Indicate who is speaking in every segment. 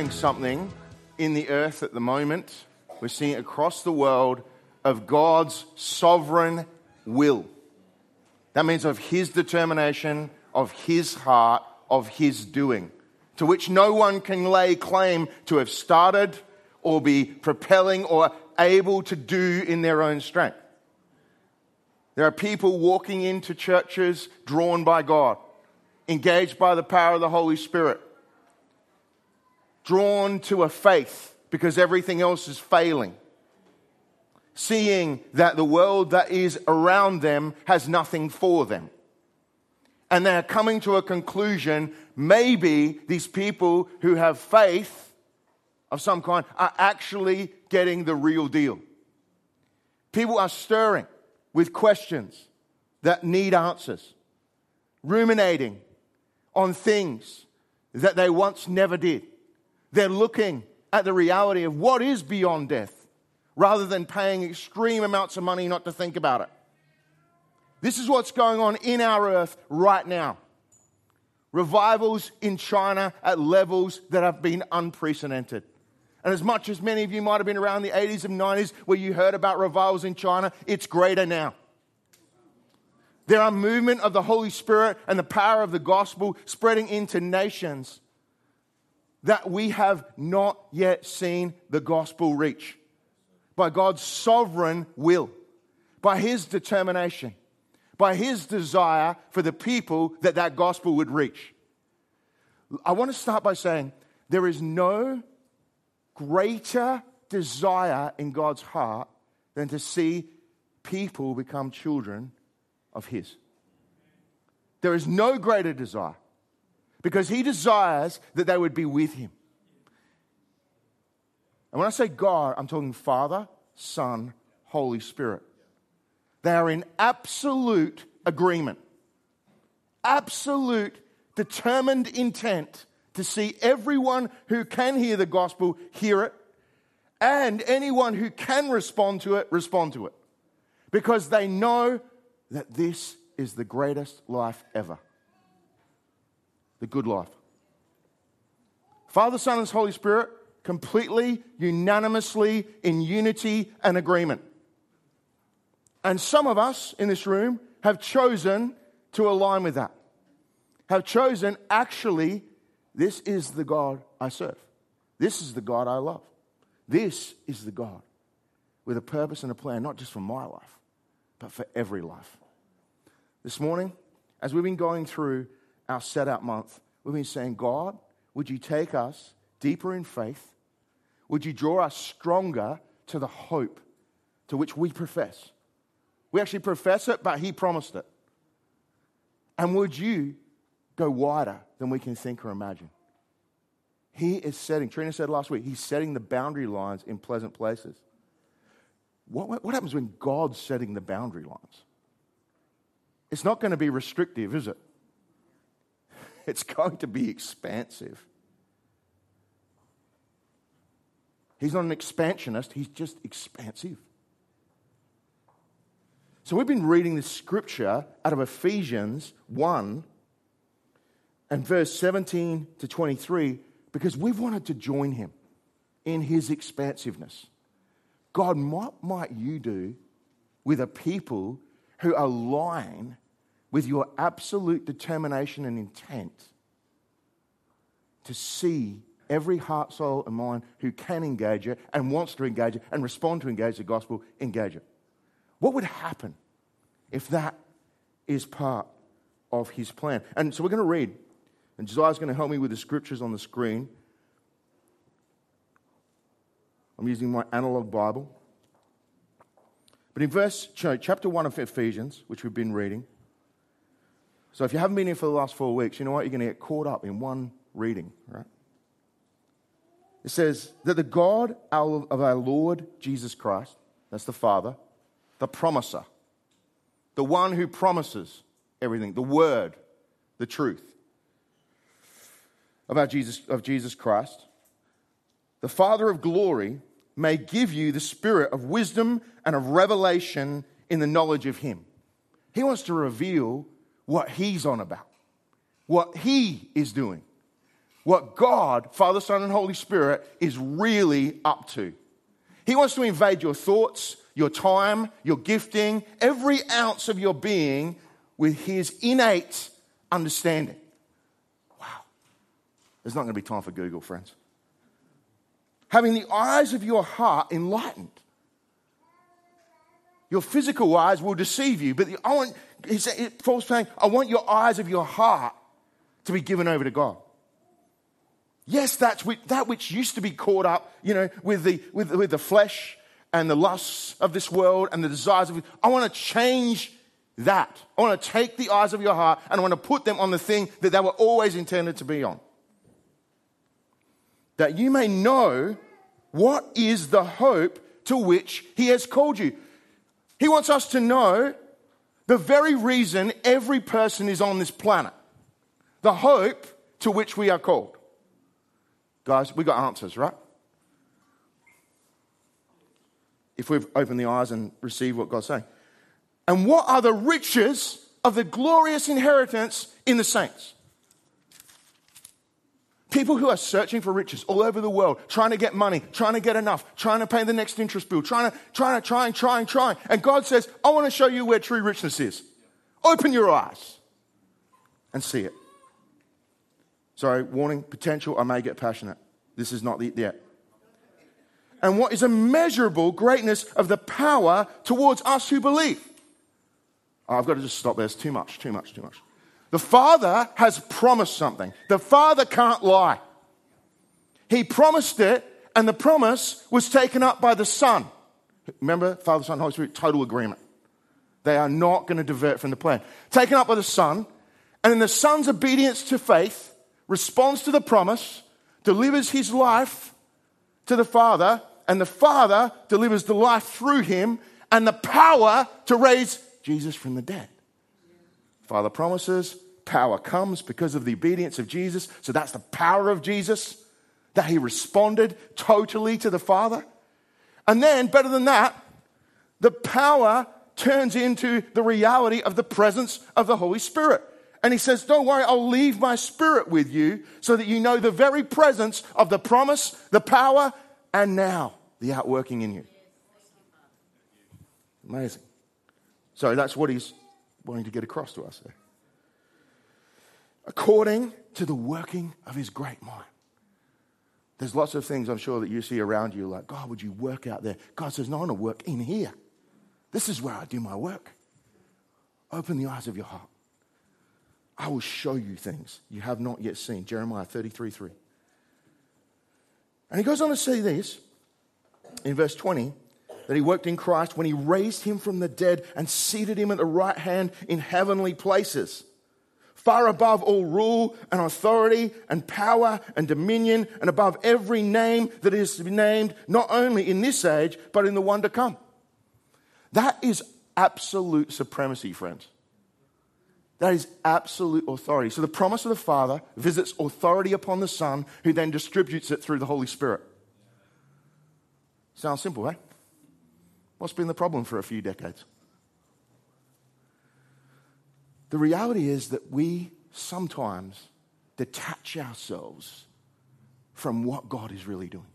Speaker 1: stirring something in the earth at the moment. We're seeing it across the world of God's sovereign will. That means of His determination, of His heart, of His doing, to which no one can lay claim to have started or be propelling or able to do in their own strength. There are people walking into churches drawn by God, engaged by the power of the Holy Spirit, drawn to a faith because everything else is failing, seeing that the world that is around them has nothing for them. And they're coming to a conclusion, maybe these people who have faith of some kind are actually getting the real deal. People are stirring with questions that need answers, ruminating on things that they once never did. They're looking at the reality of what is beyond death rather than paying extreme amounts of money not to think about it. This is what's going on in our earth right now. Revivals in China at levels that have been unprecedented. And as much as many of you might have been around the 80s and 90s where you heard about revivals in China, it's greater now. There are movement of the Holy Spirit and the power of the gospel spreading into nations that we have not yet seen the gospel reach. By God's sovereign will, by His determination, by His desire for the people that gospel would reach. I want to start by saying there is no greater desire in God's heart than to see people become children of His. There is no greater desire because He desires that they would be with Him. And when I say God, I'm talking Father, Son, Holy Spirit. They are in absolute agreement, absolute determined intent to see everyone who can hear the gospel hear it, and anyone who can respond to it. Because they know that this is the greatest life ever. The good life. Father, Son, and Holy Spirit, completely, unanimously, in unity and agreement. And some of us in this room have chosen to align with that. Have chosen, actually, this is the God I serve. This is the God I love. This is the God with a purpose and a plan, not just for my life, but for every life. This morning, as we've been going through our Set Out month, we've been saying, God, would you take us deeper in faith? Would you draw us stronger to the hope to which we profess? We actually profess it, but He promised it. And would you go wider than we can think or imagine? He is setting, Trina said last week, He's setting the boundary lines in pleasant places. What happens when God's setting the boundary lines? It's not going to be restrictive, is it? It's going to be expansive. He's not an expansionist, He's just expansive. So we've been reading this scripture out of Ephesians 1 and verse 17 to 23 because we've wanted to join Him in His expansiveness. God, what might you do with a people who align with your absolute determination and intent to see every heart, soul, and mind who can engage it and wants to engage it and respond to engage the gospel, engage it? What would happen if that is part of His plan? And so we're going to read, and Josiah's going to help me with the scriptures on the screen. I'm using my analog Bible. But in chapter 1 of Ephesians, which we've been reading, so if you haven't been here for the last 4 weeks, you know what? You're going to get caught up in one reading, right? It says that the God of our Lord Jesus Christ, that's the Father, the promiser, the one who promises everything, the Word, the truth of Jesus Christ, the Father of glory, may give you the spirit of wisdom and of revelation in the knowledge of Him. He wants to reveal what He's on about, what He is doing, what God, Father, Son, and Holy Spirit is really up to. He wants to invade your thoughts, your time, your gifting, every ounce of your being with his innate understanding. Wow. There's not going to be time for Google, friends. Having the eyes of your heart enlightened. Your physical eyes will deceive you, but Paul's saying, I want your eyes of your heart to be given over to God. Yes, that which used to be caught up, with the flesh and the lusts of this world and the desires of it. I want to change that. I want to take the eyes of your heart and I want to put them on the thing that they were always intended to be on. That you may know what is the hope to which he has called you. He wants us to know the very reason every person is on this planet. The hope to which we are called. Guys, we got answers, right? If we've opened the eyes and received what God's saying. And what are the riches of the glorious inheritance in the saints? People who are searching for riches all over the world, trying to get money, trying to get enough, trying to pay the next interest bill, trying. And God says, I want to show you where true richness is. Open your eyes and see it. Sorry, warning, potential, I may get passionate. This is not it yet. And what is immeasurable greatness of the power towards us who believe. Oh, I've got to just stop there. It's too much. The Father has promised something. The Father can't lie. He promised it, and the promise was taken up by the Son. Remember, Father, Son, Holy Spirit, total agreement. They are not going to divert from the plan. Taken up by the Son, and in the Son's obedience to faith, responds to the promise, delivers his life to the Father, and the Father delivers the life through him and the power to raise Jesus from the dead. Father promises, power comes because of the obedience of Jesus. So that's the power of Jesus, that he responded totally to the Father. And then, better than that, the power turns into the reality of the presence of the Holy Spirit. And he says, don't worry, I'll leave my Spirit with you so that you know the very presence of the promise, the power, and now the outworking in you. Amazing. So that's what he's wanting to get across to us there. According to the working of his great might. There's lots of things I'm sure that you see around you like, God, would you work out there? God says, no, I want to work in here. This is where I do my work. Open the eyes of your heart. I will show you things you have not yet seen. Jeremiah 33:3. And he goes on to say this in verse 20, that he worked in Christ when he raised him from the dead and seated him at the right hand in heavenly places, far above all rule and authority and power and dominion, and above every name that is to be named, not only in this age, but in the one to come. That is absolute supremacy, friends. That is absolute authority. So the promise of the Father visits authority upon the Son, who then distributes it through the Holy Spirit. Sounds simple, eh? What's been the problem for a few decades? The reality is that we sometimes detach ourselves from what God is really doing.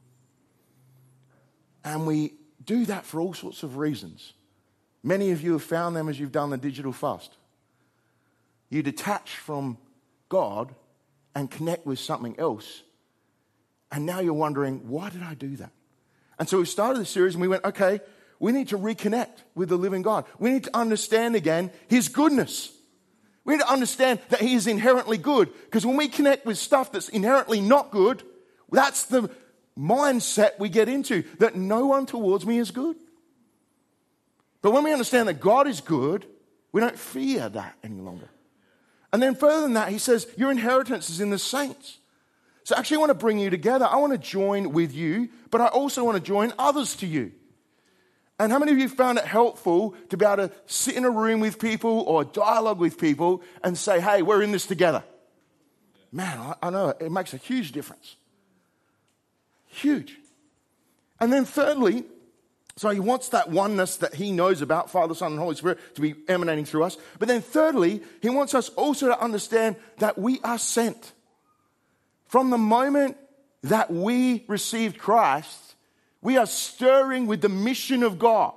Speaker 1: And we do that for all sorts of reasons. Many of you have found them as you've done the digital fast. You detach from God and connect with something else. And now you're wondering, why did I do that? And so we started the series and we went, okay, we need to reconnect with the living God. We need to understand again his goodness. We need to understand that he is inherently good. Because when we connect with stuff that's inherently not good, that's the mindset we get into, that no one towards me is good. But when we understand that God is good, we don't fear that any longer. And then further than that, he says, your inheritance is in the saints. So actually I want to bring you together. I want to join with you, but I also want to join others to you. And how many of you found it helpful to be able to sit in a room with people or dialogue with people and say, hey, we're in this together? Man, I know it makes a huge difference. Huge. And then thirdly, so he wants that oneness that he knows about, Father, Son, and Holy Spirit, to be emanating through us. But then thirdly, he wants us also to understand that we are sent. From the moment that we received Christ, we are stirring with the mission of God.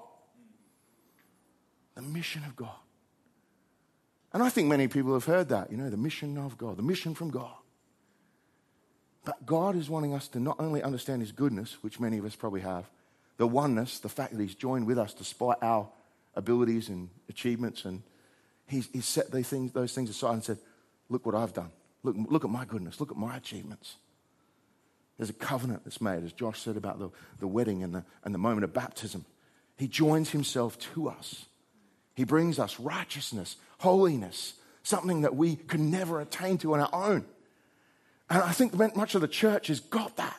Speaker 1: The mission of God. And I think many people have heard that, the mission of God, the mission from God. But God is wanting us to not only understand his goodness, which many of us probably have, the oneness, the fact that he's joined with us despite our abilities and achievements, and he's set those things aside and said, look what I've done. Look at my goodness. Look at my achievements. There's a covenant that's made, as Josh said about the wedding and the moment of baptism. He joins himself to us. He brings us righteousness, holiness, something that we could never attain to on our own. And I think much of the church has got that.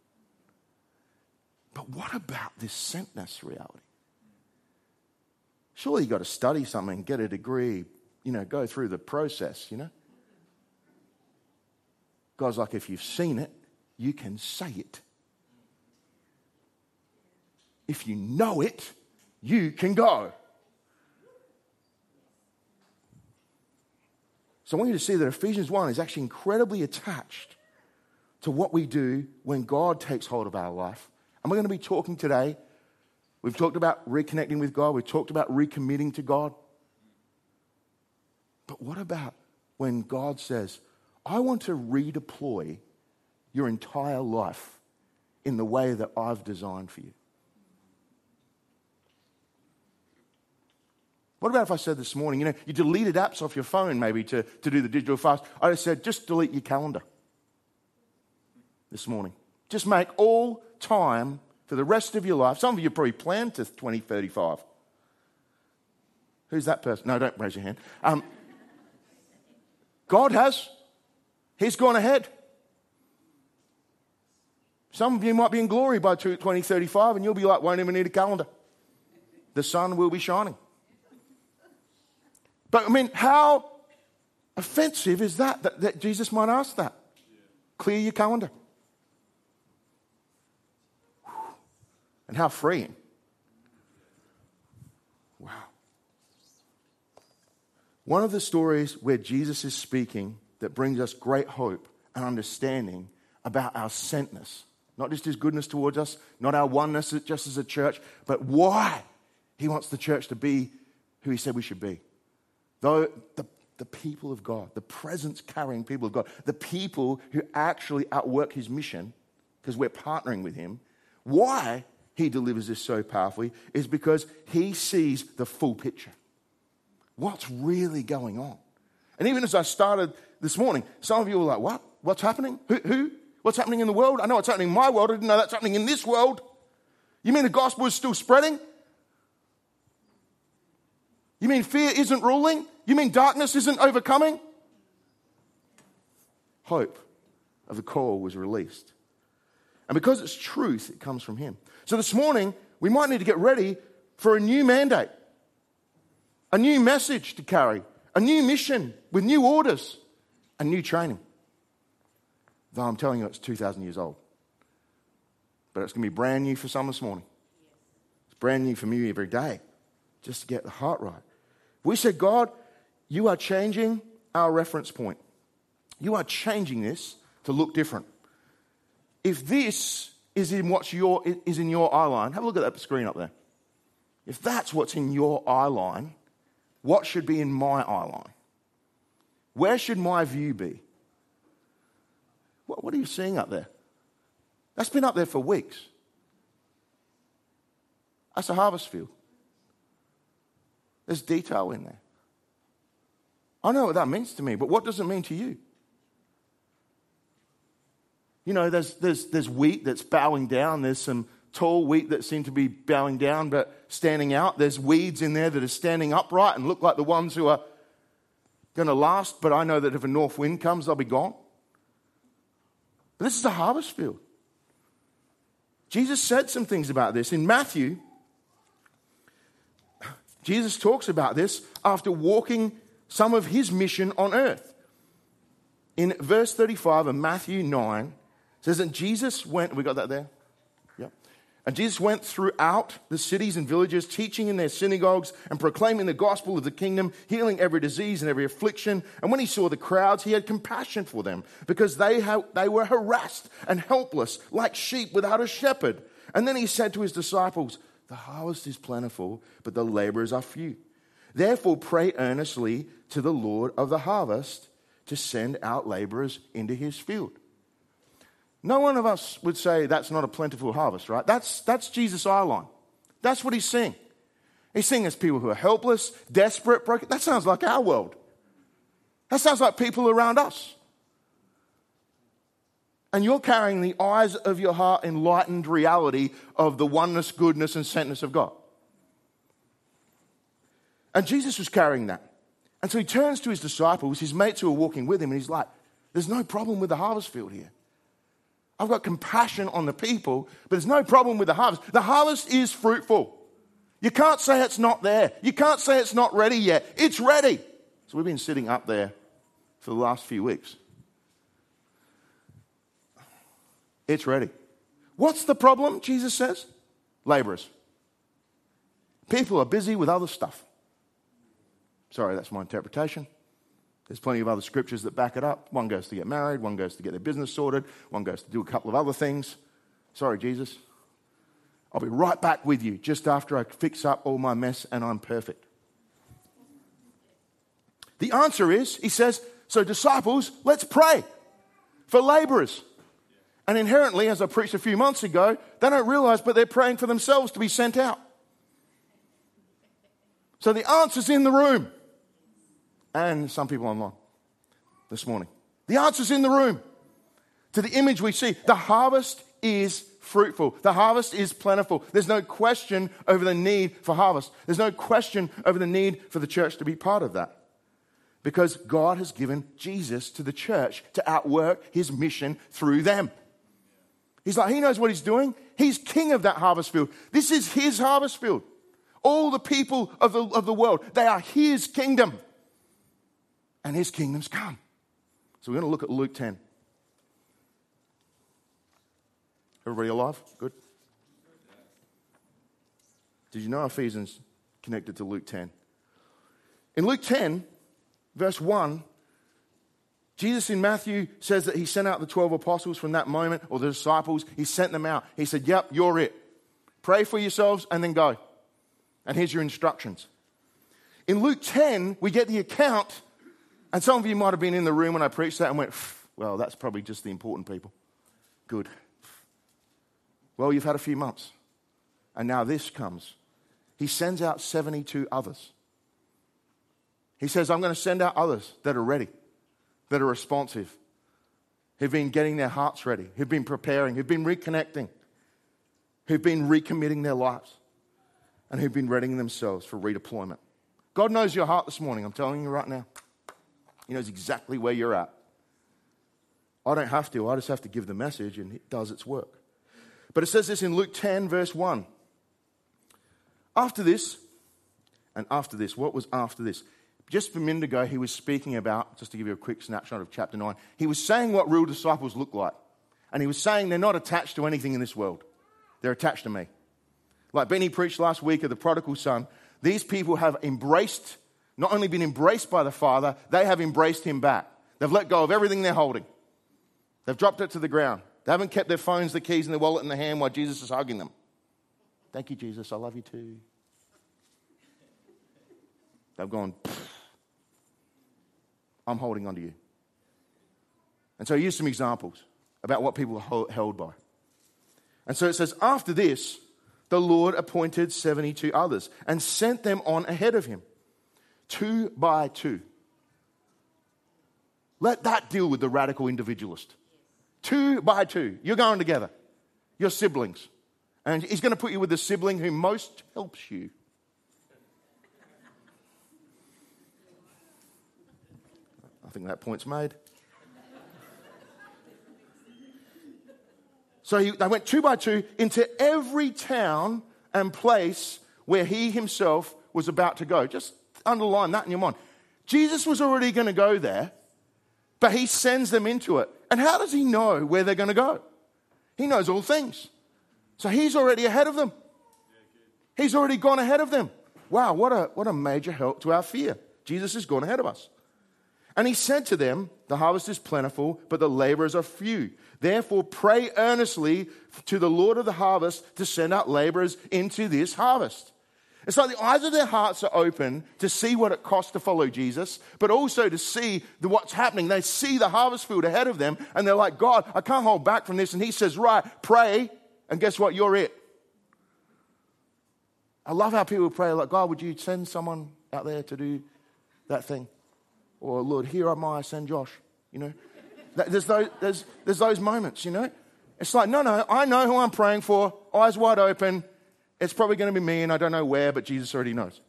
Speaker 1: But what about this sentness reality? Surely you've got to study something, get a degree, go through the process, God's like, if you've seen it, you can say it. If you know it, you can go. So I want you to see that Ephesians 1 is actually incredibly attached to what we do when God takes hold of our life. And we're going to be talking today. We've talked about reconnecting with God. We've talked about recommitting to God. But what about when God says, I want to redeploy your entire life in the way that I've designed for you? What about if I said this morning, you deleted apps off your phone maybe to do the digital fast. I just said, just delete your calendar this morning. Just make all time for the rest of your life. Some of you probably planned to 2035. Who's that person? No, don't raise your hand. God has. He's gone ahead. Some of you might be in glory by 2035 and you'll be like, won't even need a calendar. The sun will be shining. But how offensive is that Jesus might ask that? Clear your calendar. And how freeing. Wow. One of the stories where Jesus is speaking that brings us great hope and understanding about our sentness, not just his goodness towards us, not our oneness just as a church, but why he wants the church to be who he said we should be. Though the people of God, the presence-carrying people of God, the people who actually outwork his mission, because we're partnering with him, why he delivers this so powerfully is because he sees the full picture. What's really going on? And even as I started this morning, some of you were like, what? What's happening? Who? What's happening in the world? I know what's happening in my world. I didn't know that's happening in this world. You mean the gospel is still spreading? You mean fear isn't ruling? You mean darkness isn't overcoming? Hope of the call was released. And because it's truth, it comes from him. So this morning, we might need to get ready for a new mandate, a new message to carry, a new mission with new orders and new training. Though I'm telling you it's 2,000 years old. But it's going to be brand new for some this morning. It's brand new for me every day, just to get the heart right. We said, God, you are changing our reference point. You are changing this to look different. If this is in your eye line, have a look at that screen up there. If that's what's in your eye line, what should be in my eye line? Where should my view be? What are you seeing up there? That's been up there for weeks. That's a harvest field. There's detail in there. I know what that means to me, but what does it mean to you? There's wheat that's bowing down. There's some tall wheat that seem to be bowing down but standing out. There's weeds in there that are standing upright and look like the ones who are going to last, but I know that if a north wind comes, they'll be gone. But this is a harvest field. Jesus said some things about this. In Matthew, Jesus talks about this after walking some of his mission on earth. In verse 35 of Matthew 9, it says that Jesus went, we got that there? Yep. And Jesus went throughout the cities and villages, teaching in their synagogues and proclaiming the gospel of the kingdom, healing every disease and every affliction. And when he saw the crowds, he had compassion for them because they were harassed and helpless like sheep without a shepherd. And then he said to his disciples, the harvest is plentiful, but the laborers are few. Therefore pray earnestly to the Lord of the harvest to send out laborers into his field. No one of us would say that's not a plentiful harvest, right? That's Jesus' eye line. That's what he's seeing. He's seeing as people who are helpless, desperate, broken. That sounds like our world. That sounds like people around us. And you're carrying the eyes of your heart enlightened reality of the oneness, goodness, and sentness of God. And Jesus was carrying that. And so he turns to his disciples, his mates who are walking with him, and he's like, there's no problem with the harvest field here. I've got compassion on the people, but there's no problem with the harvest. The harvest is fruitful. You can't say it's not there. You can't say it's not ready yet. It's ready. So we've been sitting up there for the last few weeks. It's ready. What's the problem, Jesus says? Laborers. People are busy with other stuff. Sorry, that's my interpretation. There's plenty of other scriptures that back it up. One goes to get married, one goes to get their business sorted, one goes to do a couple of other things. Sorry, Jesus. I'll be right back with you just after I fix up all my mess and I'm perfect. The answer is, he says, so disciples, let's pray for laborers. And inherently, as I preached a few months ago, they don't realize, but they're praying for themselves to be sent out. So the answer's in the room. And some people online this morning. The answer's in the room. To the image we see, the harvest is fruitful. The harvest is plentiful. There's no question over the need for harvest. There's no question over the need for the church to be part of that. Because God has given Jesus to the church to outwork his mission through them. He's like, he knows what he's doing. He's king of that harvest field. This is his harvest field. All the people of the world, they are his kingdom. And his kingdom's come. So we're going to look at Luke 10. Everybody alive? Good. Did you know Ephesians connected to Luke 10? In Luke 10, verse 1, Jesus in Matthew says that he sent out the 12 apostles from that moment, or the disciples. He sent them out. He said, yep, you're it. Pray for yourselves and then go. And here's your instructions. In Luke 10, we get the account. And some of you might have been in the room when I preached that and went, well, that's probably just the important people. Good. Well, you've had a few months. And now this comes. He sends out 72 others. He says, I'm going to send out others that are ready, that are responsive, who've been getting their hearts ready, who've been preparing, who've been reconnecting, who've been recommitting their lives, and who've been readying themselves for redeployment. God knows your heart this morning, I'm telling you right now. He knows exactly where you're at. I don't have to. I just have to give the message and it does its work. But it says this in Luke 10, verse 1. After this, what was after this? Just a minute ago, he was speaking about, just to give you a quick snapshot of chapter 9, he was saying what real disciples look like. And he was saying they're not attached to anything in this world. They're attached to me. Like Benny preached last week of the prodigal son, these people have embraced, not only been embraced by the Father, they have embraced him back. They've let go of everything they're holding. They've dropped it to the ground. They haven't kept their phones, the keys, and their wallet in the hand while Jesus is hugging them. Thank you, Jesus. I love you too. They've gone, I'm holding on to you. And so here's some examples about what people are held by. And so it says, after this, the Lord appointed 72 others and sent them on ahead of him, 2 by 2. Let that deal with the radical individualist. 2 by 2. You're going together. You're siblings. And he's going to put you with the sibling who most helps you. I think that point's made. So they went 2 by 2 into every town and place where he himself was about to go. Just underline that in your mind. Jesus was already going to go there, but he sends them into it. And how does he know where they're going to go? He knows all things. So he's already ahead of them. He's already gone ahead of them. Wow, what a major help to our fear. Jesus has gone ahead of us. And he said to them, the harvest is plentiful, but the laborers are few. Therefore, pray earnestly to the Lord of the harvest to send out laborers into this harvest. It's like the eyes of their hearts are open to see what it costs to follow Jesus, but also to see what's happening. They see the harvest field ahead of them, and they're like, God, I can't hold back from this. And he says, right, pray, and guess what? You're it. I love how people pray, like, God, would you send someone out there to do that thing? Or, Lord, here am I, send Josh, you know. There's those moments, you know. It's like, no, I know who I'm praying for, eyes wide open. It's probably going to be me, and I don't know where, but Jesus already knows.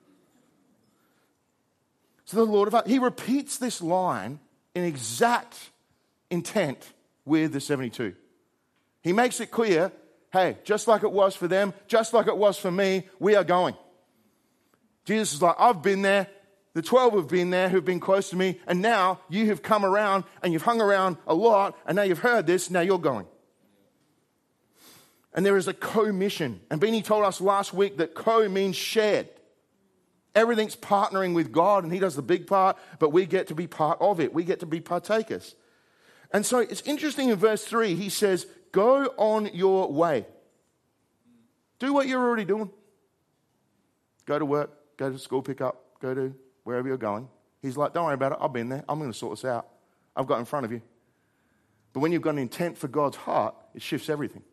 Speaker 1: So the Lord he repeats this line in exact intent with the 72. He makes it clear, hey, just like it was for them, just like it was for me, we are going. Jesus is like, I've been there. The 12 have been there who've been close to me, and now you have come around and you've hung around a lot, and now you've heard this, now you're going. And there is a co-mission. And Beanie told us last week that co means shared. Everything's partnering with God, and he does the big part, but we get to be part of it. We get to be partakers. And so it's interesting in verse 3, he says, go on your way. Do what you're already doing. Go to work, go to school pickup, go to wherever you're going. He's like, don't worry about it. I've been there. I'm going to sort this out. I've got in front of you. But when you've got an intent for God's heart, it shifts everything.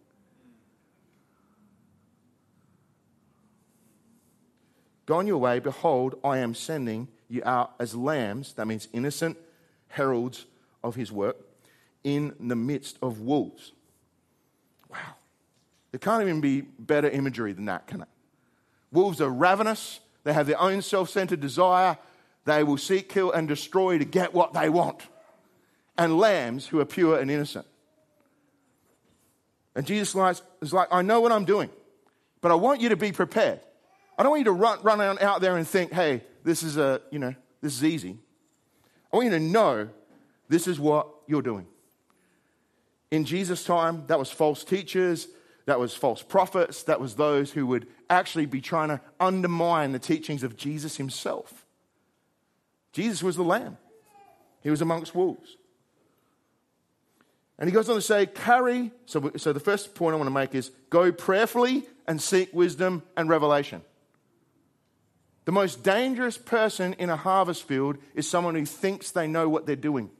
Speaker 1: Go on your way. Behold, I am sending you out as lambs. That means innocent heralds of his work in the midst of wolves. Wow. There can't even be better imagery than that, can it? Wolves are ravenous. They have their own self-centered desire. They will seek, kill, and destroy to get what they want. And lambs who are pure and innocent. And Jesus is like, I know what I'm doing, but I want you to be prepared. I don't want you to run out there and think, hey, this is easy. I want you to know this is what you're doing. In Jesus' time, that was false teachers, that was false prophets, that was those who would actually be trying to undermine the teachings of Jesus himself. Jesus was the lamb. He was amongst wolves. And he goes on to say, so the first point I want to make is, go prayerfully and seek wisdom and revelation. The most dangerous person in a harvest field is someone who thinks they know what they're doing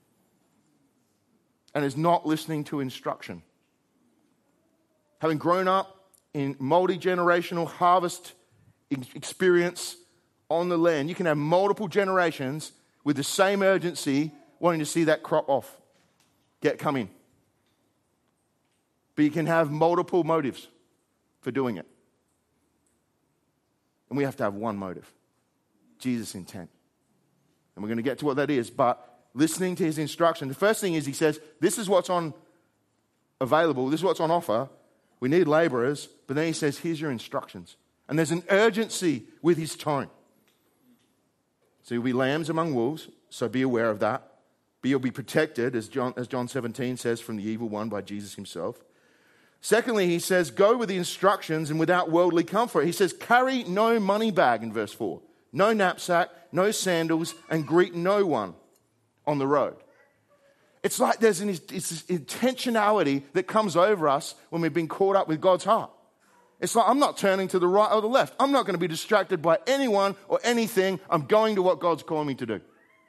Speaker 1: and is not listening to instruction. Having grown up in multi-generational harvest experience on the land, you can have multiple generations with the same urgency wanting to see that crop off, come in. But you can have multiple motives for doing it. And we have to have one motive, Jesus' intent. And we're going to get to what that is, but listening to his instruction. The first thing is he says, this is what's on available, this is what's on offer. We need laborers, but then he says, here's your instructions. And there's an urgency with his tone. So you'll be lambs among wolves, so be aware of that. But you'll be protected, as John 17 says, from the evil one by Jesus himself. Secondly, he says, go with the instructions and without worldly comfort. He says, carry no money bag in verse 4. No knapsack, no sandals, and greet no one on the road. It's like there's this intentionality that comes over us when we've been caught up with God's heart. It's like, I'm not turning to the right or the left. I'm not going to be distracted by anyone or anything. I'm going to what God's calling me to do.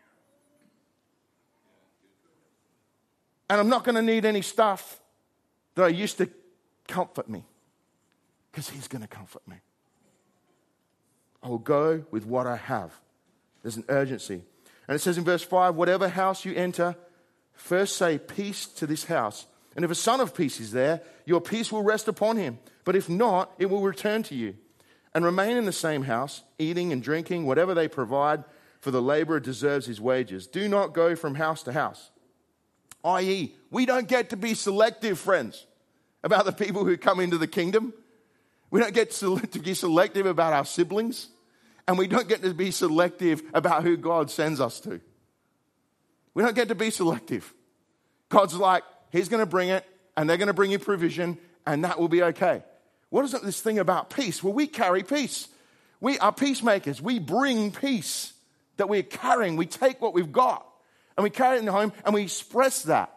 Speaker 1: And I'm not going to need any stuff that I used to comfort me, because he's going to comfort me. I will go with what I have. There's an urgency. And it says in verse 5, whatever house you enter, first say peace to this house. And if a son of peace is there, your peace will rest upon him. But if not, it will return to you. And remain in the same house, eating and drinking, whatever they provide, for the laborer deserves his wages. Do not go from house to house. I.e., we don't get to be selective, friends, about the people who come into the kingdom. We don't get to be selective about our siblings. And we don't get to be selective about who God sends us to. We don't get to be selective. God's like, he's going to bring it, and they're going to bring you provision, and that will be okay. What is this thing about peace? Well, we carry peace. We are peacemakers. We bring peace that we're carrying. We take what we've got and we carry it in the home and we express that.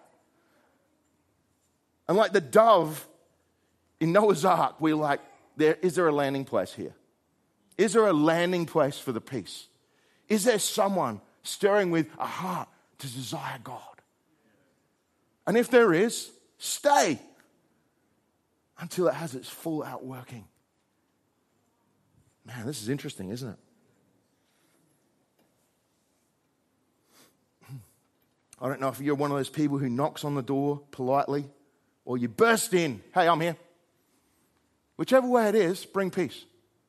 Speaker 1: And like the dove in Noah's Ark, we're like, is there a landing place here? Is there a landing place for the peace? Is there someone stirring with a heart to desire God? And if there is, stay until it has its full outworking. Man, this is interesting, isn't it? I don't know if you're one of those people who knocks on the door politely or you burst in, hey, I'm here. Whichever way it is, bring peace.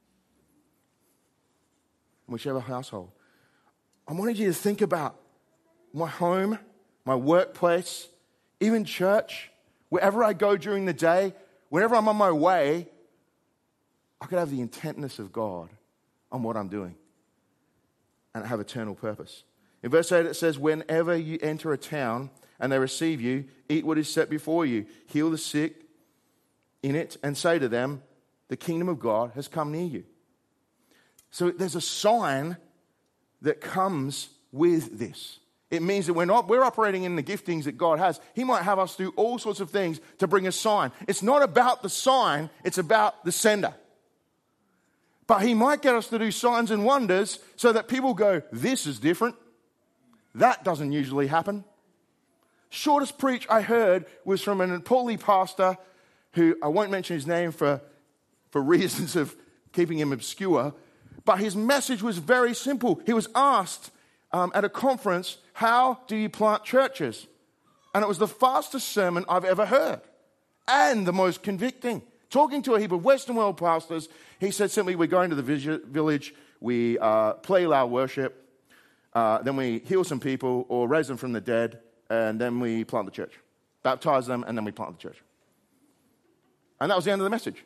Speaker 1: Whichever household. I wanted you to think about my home, my workplace, even church, wherever I go during the day, whenever I'm on my way, I could have the intentness of God on what I'm doing and have eternal purpose. In verse 8 it says, whenever you enter a town and they receive you, eat what is set before you, heal the sick in it, and say to them, the kingdom of God has come near you. So there's a sign that comes with this. It means that we're operating in the giftings that God has. He might have us do all sorts of things to bring a sign. It's not about the sign, it's about the sender. But he might get us to do signs and wonders so that people go, this is different. That doesn't usually happen. Shortest preach I heard was from an Nepali pastor who, I won't mention his name for reasons of keeping him obscure, but his message was very simple. He was asked at a conference, how do you plant churches? And it was the fastest sermon I've ever heard and the most convicting. Talking to a heap of Western world pastors, he said simply, we go into the village, we play loud worship, then we heal some people or raise them from the dead, and then we plant the church. Baptize them, and then we plant the church. And that was the end of the message.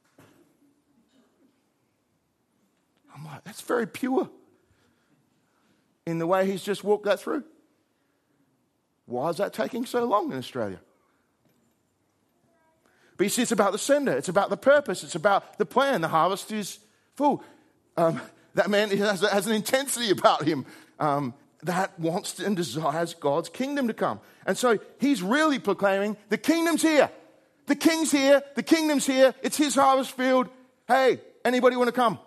Speaker 1: I'm like, that's very pure in the way he's just walked that through. Why is that taking so long in Australia? But you see, it's about the sender. It's about the purpose. It's about the plan. The harvest is full. That man has an intensity about him that wants and desires God's kingdom to come. And so he's really proclaiming, the kingdom's here. The king's here. The kingdom's here. It's his harvest field. Hey, anybody want to come?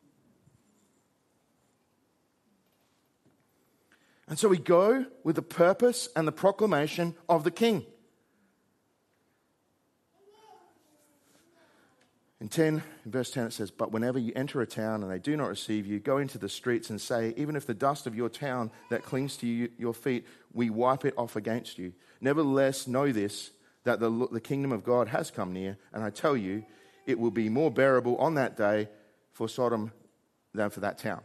Speaker 1: And so we go with the purpose and the proclamation of the king. In verse 10 it says, but whenever you enter a town and they do not receive you, go into the streets and say, even if the dust of your town that clings to your feet, we wipe it off against you. Nevertheless, know this, that the kingdom of God has come near, and I tell you, it will be more bearable on that day for Sodom than for that town.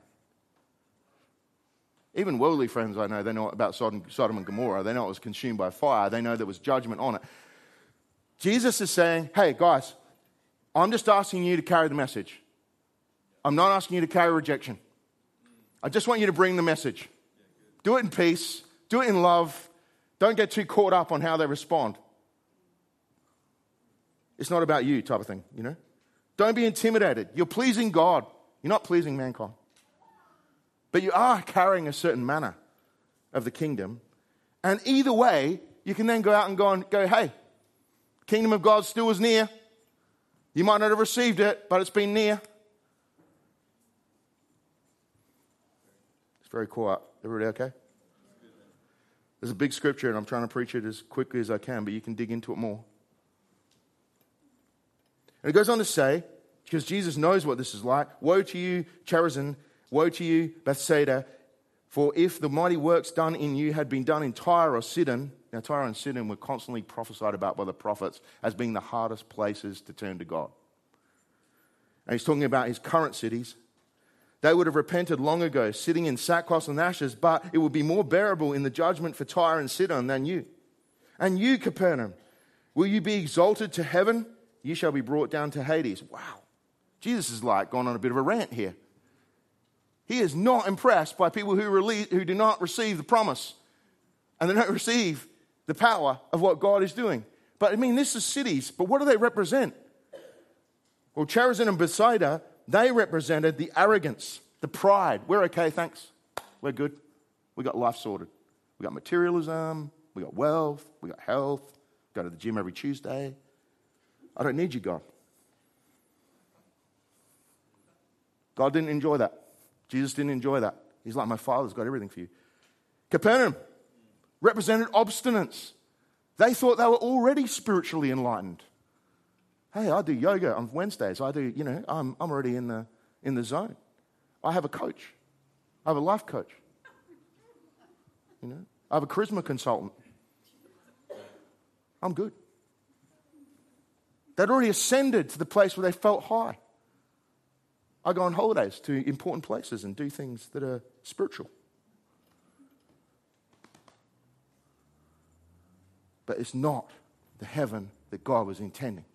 Speaker 1: Even worldly friends I know, they know about Sodom and Gomorrah. They know it was consumed by fire. They know there was judgment on it. Jesus is saying, hey, guys, I'm just asking you to carry the message. I'm not asking you to carry rejection. I just want you to bring the message. Do it in peace. Do it in love. Don't get too caught up on how they respond. It's not about you type of thing, you know. Don't be intimidated. You're pleasing God. You're not pleasing mankind. But you are carrying a certain manner of the kingdom. And either way, you can then go out and go, hey, kingdom of God still is near. You might not have received it, but it's been near. It's very quiet. Everybody okay? There's a big scripture, and I'm trying to preach it as quickly as I can, but you can dig into it more. And it goes on to say, because Jesus knows what this is like, woe to you, Chorazin, woe to you, Bethsaida, for if the mighty works done in you had been done in Tyre or Sidon. Now, Tyre and Sidon were constantly prophesied about by the prophets as being the hardest places to turn to God. And he's talking about his current cities. They would have repented long ago, sitting in sackcloth and ashes, but it would be more bearable in the judgment for Tyre and Sidon than you. And you, Capernaum, will you be exalted to heaven? You shall be brought down to Hades. Wow. Jesus is like gone on a bit of a rant here. He is not impressed by people who do not receive the promise and they don't receive the power of what God is doing. But I mean, this is cities, but what do they represent? Well, Chorazin and Bethsaida, they represented the arrogance, the pride. We're okay, thanks. We're good. We got life sorted. We got materialism. We got wealth. We got health. Go to the gym every Tuesday. I don't need you, God. God didn't enjoy that. Jesus didn't enjoy that. He's like, my Father's got everything for you. Capernaum represented obstinance. They thought they were already spiritually enlightened. Hey, I do yoga on Wednesdays. I'm already in the zone. I have a coach. I have a life coach. I have a charisma consultant. I'm good. They'd already ascended to the place where they felt high. I go on holidays to important places and do things that are spiritual. But it's not the heaven that God was intending.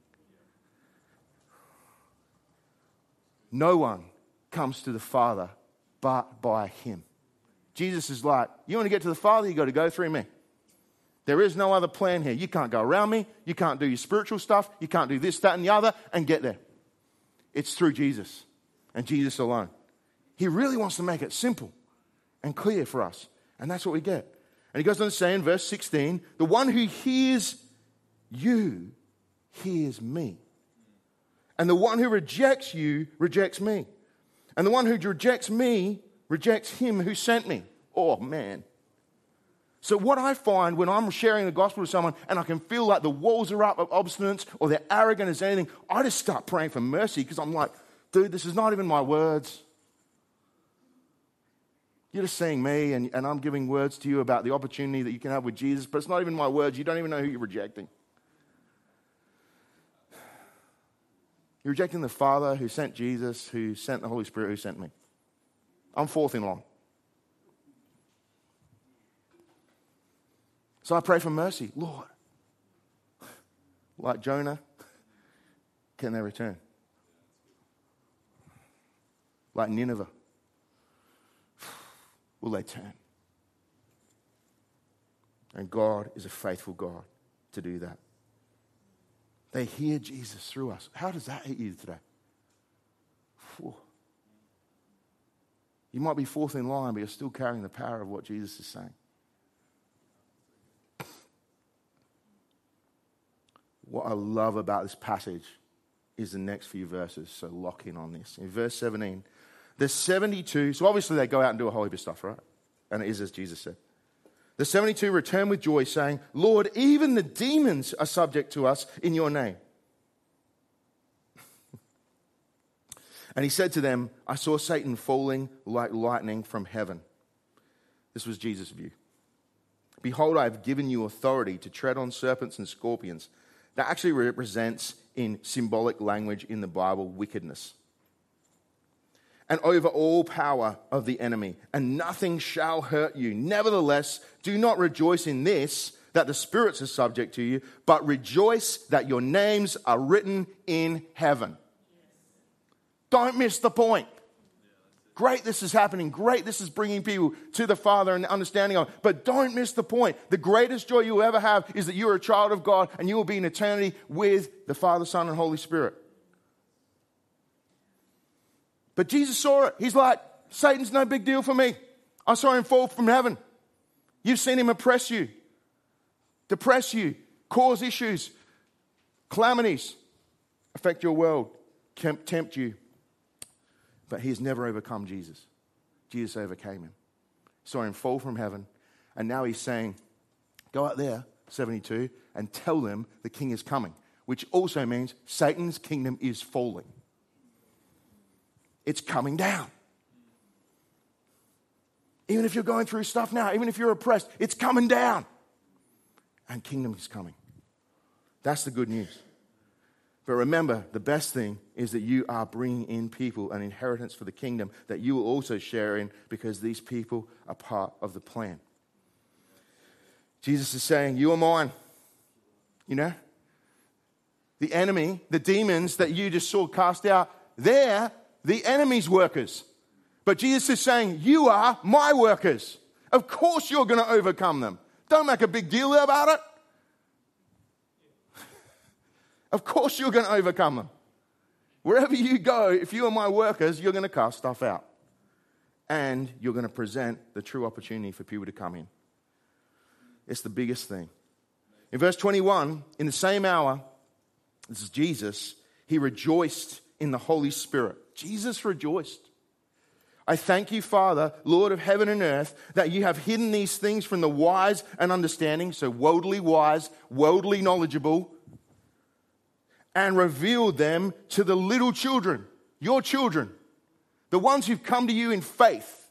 Speaker 1: No one comes to the Father but by him. Jesus is like, you want to get to the Father, you got to go through me. There is no other plan here. You can't go around me. You can't do your spiritual stuff. You can't do this, that, and the other and get there. It's through Jesus and Jesus alone. He really wants to make it simple and clear for us. And that's what we get. And he goes on to say in verse 16, the one who hears you hears me. And the one who rejects you rejects me. And the one who rejects me rejects him who sent me. Oh, man. So what I find when I'm sharing the gospel with someone and I can feel like the walls are up of obstinance or they're arrogant as anything, I just start praying for mercy because I'm like, dude, this is not even my words. You're just saying me and I'm giving words to you about the opportunity that you can have with Jesus, but it's not even my words. You don't even know who you're rejecting. You're rejecting the Father who sent Jesus, who sent the Holy Spirit, who sent me. I'm fourth in line. So I pray for mercy. Lord, like Jonah, can they return? Like Nineveh, will they turn? And God is a faithful God to do that. They hear Jesus through us. How does that hit you today? Whew. You might be fourth in line, but you're still carrying the power of what Jesus is saying. What I love about this passage is the next few verses, so lock in on this. In verse 17, there's 72, so obviously they go out and do a whole heap of stuff, right? And it is as Jesus said. The 72 return with joy, saying, Lord, even the demons are subject to us in your name. And he said to them, I saw Satan falling like lightning from heaven. This was Jesus' view. Behold, I have given you authority to tread on serpents and scorpions. That actually represents, in symbolic language in the Bible, wickedness. And over all power of the enemy, and nothing shall hurt you. Nevertheless, do not rejoice in this, that the spirits are subject to you, but rejoice that your names are written in heaven. Don't miss the point. Great this is happening. Great this is bringing people to the Father and the understanding of it. But don't miss the point. The greatest joy you will ever have is that you are a child of God and you will be in eternity with the Father, Son, and Holy Spirit. But Jesus saw it. He's like, Satan's no big deal for me. I saw him fall from heaven. You've seen him oppress you, depress you, cause issues, calamities, affect your world, tempt you. But he has never overcome Jesus. Jesus overcame him. Saw him fall from heaven. And now he's saying, go out there, 72, and tell them the king is coming. Which also means Satan's kingdom is falling. It's coming down. Even if you're going through stuff now, even if you're oppressed, it's coming down. And kingdom is coming. That's the good news. But remember, the best thing is that you are bringing in people, an inheritance for the kingdom that you will also share in, because these people are part of the plan. Jesus is saying, you are mine. You know? The enemy, the demons that you just saw cast out, they're the enemy's workers. But Jesus is saying, you are my workers. Of course you're going to overcome them. Don't make a big deal about it. Of course you're going to overcome them. Wherever you go, if you are my workers, you're going to cast stuff out. And you're going to present the true opportunity for people to come in. It's the biggest thing. In verse 21, in the same hour, this is Jesus, he rejoiced in the Holy Spirit. Jesus rejoiced. I thank you, Father, Lord of heaven and earth, that you have hidden these things from the wise and understanding, so worldly wise, worldly knowledgeable, and revealed them to the little children, your children, the ones who've come to you in faith.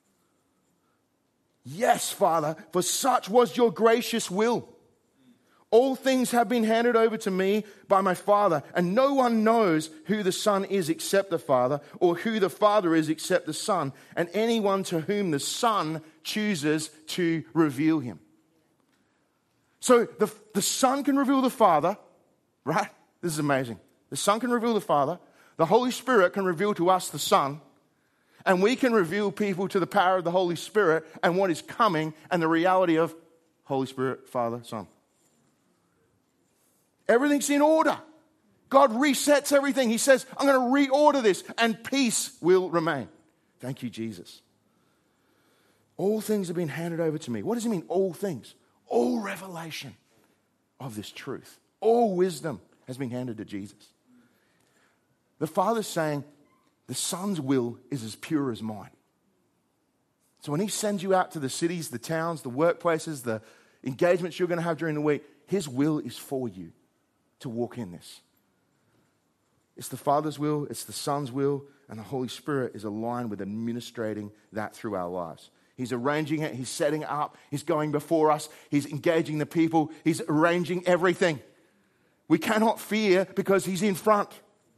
Speaker 1: Yes, Father, for such was your gracious will. All things have been handed over to me by my Father, and no one knows who the Son is except the Father, or who the Father is except the Son, and anyone to whom the Son chooses to reveal him. So the Son can reveal the Father, right? This is amazing. The Son can reveal the Father. The Holy Spirit can reveal to us the Son. And we can reveal people to the power of the Holy Spirit and what is coming and the reality of Holy Spirit, Father, Son. Everything's in order. God resets everything. He says, I'm going to reorder this and peace will remain. Thank you, Jesus. All things have been handed over to me. What does it mean, all things? All revelation of this truth. All wisdom has been handed to Jesus. The Father's saying, the Son's will is as pure as mine. So when he sends you out to the cities, the towns, the workplaces, the engagements you're going to have during the week, his will is for you to walk in this. It's the Father's will, it's the Son's will, and the Holy Spirit is aligned with administrating that through our lives. He's arranging it, he's setting it up, he's going before us, he's engaging the people, he's arranging everything. We cannot fear because he's in front.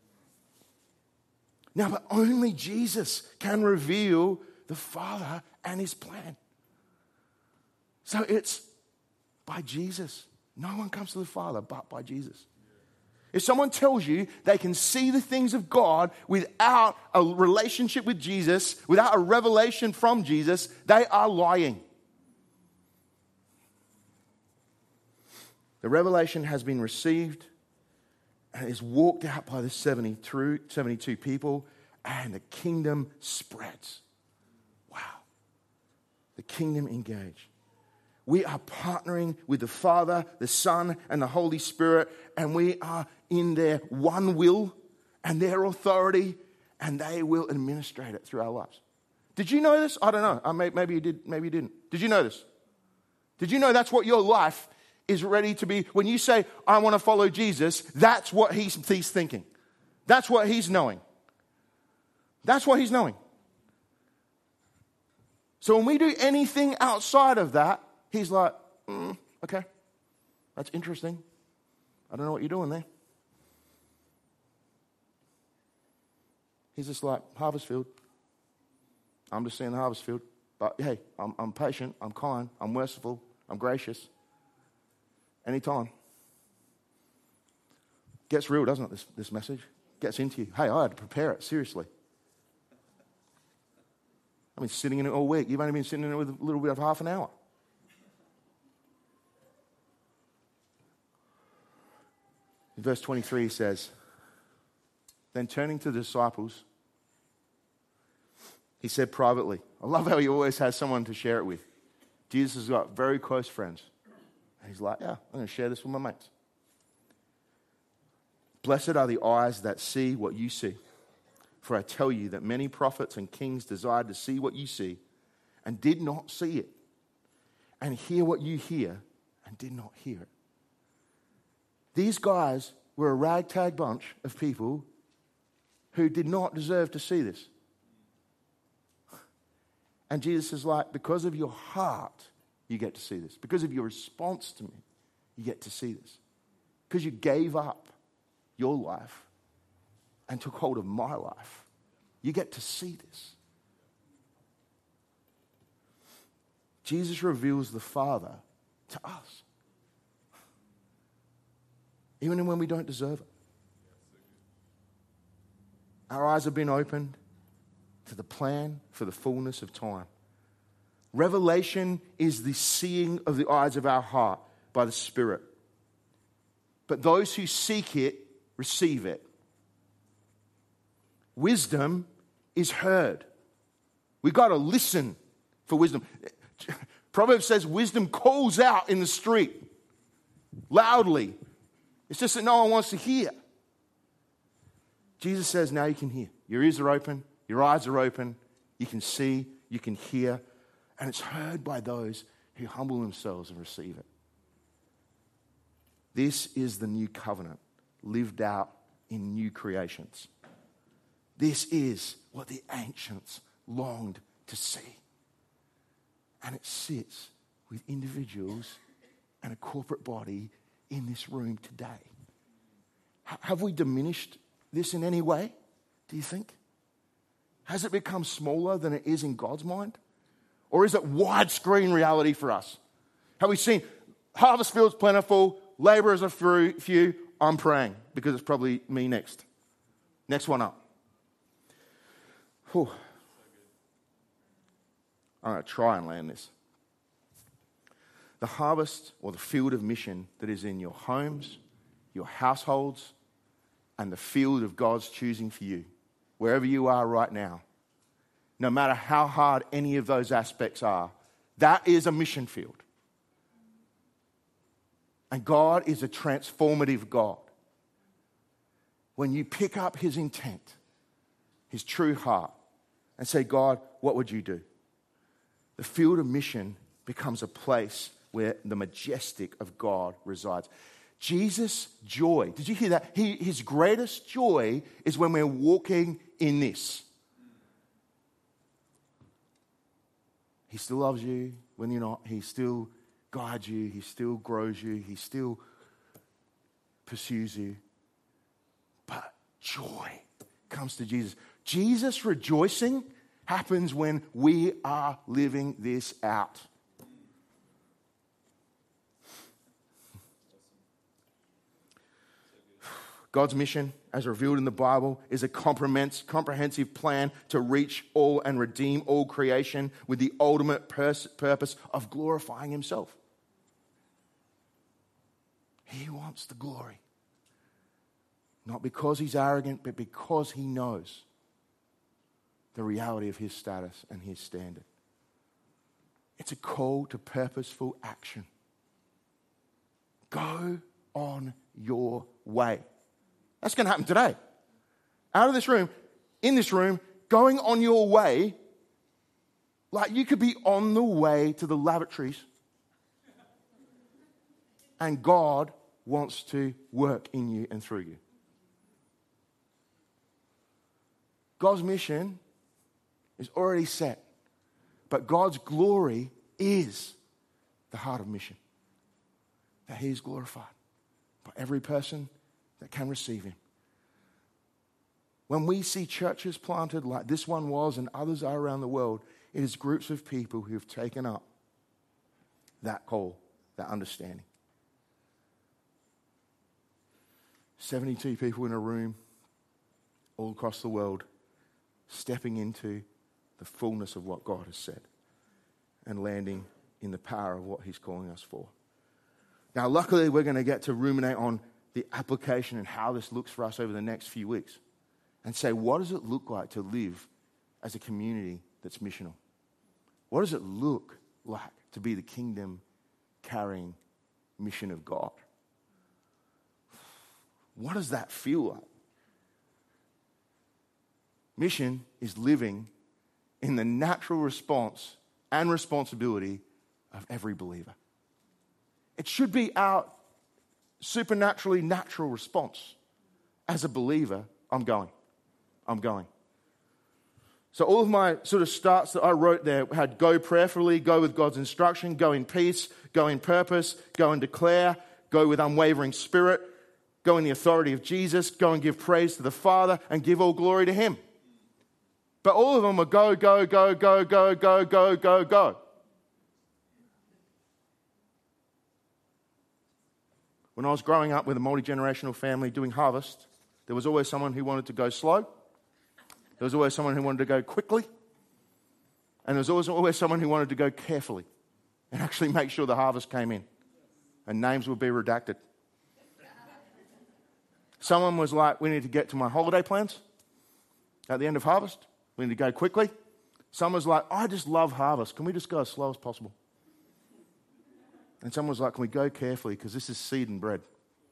Speaker 1: Now, but only Jesus can reveal the Father and his plan. So it's by Jesus. No one comes to the Father but by Jesus. If someone tells you they can see the things of God without a relationship with Jesus, without a revelation from Jesus, they are lying. The revelation has been received and is walked out by the 72 people, and the kingdom spreads. Wow. The kingdom engaged. We are partnering with the Father, the Son, and the Holy Spirit, and we are in their one will and their authority, and they will administrate it through our lives. Did you know this? I don't know. Maybe you did, maybe you didn't. Did you know this? Did you know that's what your life is ready to be? When you say, I want to follow Jesus, that's what he's thinking. That's what he's knowing. That's what he's knowing. So when we do anything outside of that, he's like, okay, that's interesting. I don't know what you're doing there. He's just like, harvest field. I'm just seeing the harvest field. But hey, I'm patient, I'm kind, I'm merciful, I'm gracious. Anytime. Gets real, doesn't it, this message? Gets into you. Hey, I had to prepare it, seriously. I've been sitting in it all week. You've only been sitting in it with a little bit of half an hour. In verse 23 he says, then turning to the disciples, he said privately, I love how he always has someone to share it with. Jesus has got very close friends. And he's like, yeah, I'm going to share this with my mates. Blessed are the eyes that see what you see. For I tell you that many prophets and kings desired to see what you see and did not see it, and hear what you hear and did not hear it. These guys were a ragtag bunch of people who did not deserve to see this. And Jesus is like, because of your heart, you get to see this. Because of your response to me, you get to see this. Because you gave up your life and took hold of my life, you get to see this. Jesus reveals the Father to us. Even when we don't deserve it. Our eyes have been opened to the plan for the fullness of time. Revelation is the seeing of the eyes of our heart by the Spirit. but those who seek it receive it. Wisdom is heard. We've got to listen for wisdom. Proverbs says wisdom calls out in the street loudly. It's just that no one wants to hear. Jesus says now you can hear. Your ears are open. Your eyes are open. You can see. You can hear. And it's heard by those who humble themselves and receive it. This is the new covenant lived out in new creations. This is what the ancients longed to see. And it sits with individuals and a corporate body in this room today. Have we diminished this in any way, do you think? Has it become smaller than it is in God's mind? Or is it widescreen reality for us? Have we seen harvest fields plentiful, laborers are few? I'm praying because it's probably me next. Next one up. Whew. I'm going to try and land this. The harvest or the field of mission that is in your homes, your households, and the field of God's choosing for you, wherever you are right now, no matter how hard any of those aspects are, that is a mission field. And God is a transformative God. When you pick up his intent, his true heart, and say, God, what would you do? The field of mission becomes a place where the majestic of God resides. Jesus' joy, did you hear that? His greatest joy is when we're walking in this. He still loves you when you're not. He still guides you. He still grows you. He still pursues you. But joy comes to Jesus. Jesus rejoicing happens when we are living this out. God's mission, as revealed in the Bible, is a comprehensive plan to reach all and redeem all creation with the ultimate purpose of glorifying himself. He wants the glory. Not because he's arrogant, but because he knows the reality of his status and his standard. It's a call to purposeful action. Go on your way. That's going to happen today. Out of this room, in this room, going on your way, like you could be on the way to the lavatories. And God wants to work in you and through you. God's mission is already set. But God's glory is the heart of mission. That he is glorified by every person that can receive him. When we see churches planted like this one was and others are around the world, it is groups of people who have taken up that call, that understanding. 72 people in a room all across the world stepping into the fullness of what God has said and landing in the power of what he's calling us for. Now, luckily, we're going to get to ruminate on the application and how this looks for us over the next few weeks and say, what does it look like to live as a community that's missional? What does it look like to be the kingdom carrying mission of God? What does that feel like? Mission is living in the natural response and responsibility of every believer. It should be our supernaturally natural response. As a believer, I'm going. So all of my sort of starts that I wrote there had go prayerfully, go with God's instruction, go in peace, go in purpose, go and declare, go with unwavering spirit, go in the authority of Jesus, go and give praise to the Father and give all glory to him. But all of them are go, go, go, go, go, go, go, go, go. When I was growing up with a multi-generational family doing harvest, there was always someone who wanted to go slow. There was always someone who wanted to go quickly. And there was always someone who wanted to go carefully and actually make sure the harvest came in. And names would be redacted. Someone was like, we need to get to my holiday plans at the end of harvest. We need to go quickly. Someone was like, I just love harvest. Can we just go as slow as possible? And someone was like, can we go carefully because this is seed and bread.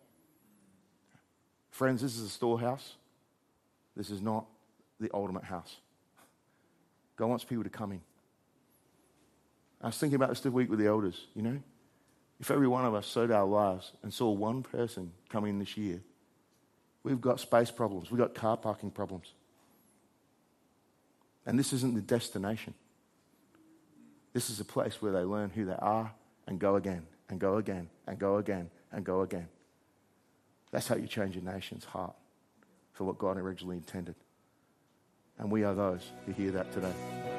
Speaker 1: Friends, this is a storehouse. This is not the ultimate house. God wants people to come in. I was thinking about this the week with the elders, you know. If every one of us sowed our lives and saw one person come in this year, we've got space problems. We've got car parking problems. And this isn't the destination. This is a place where they learn who they are and go again, and go again, and go again, and go again. That's how you change a nation's heart for what God originally intended. And we are those who hear that today.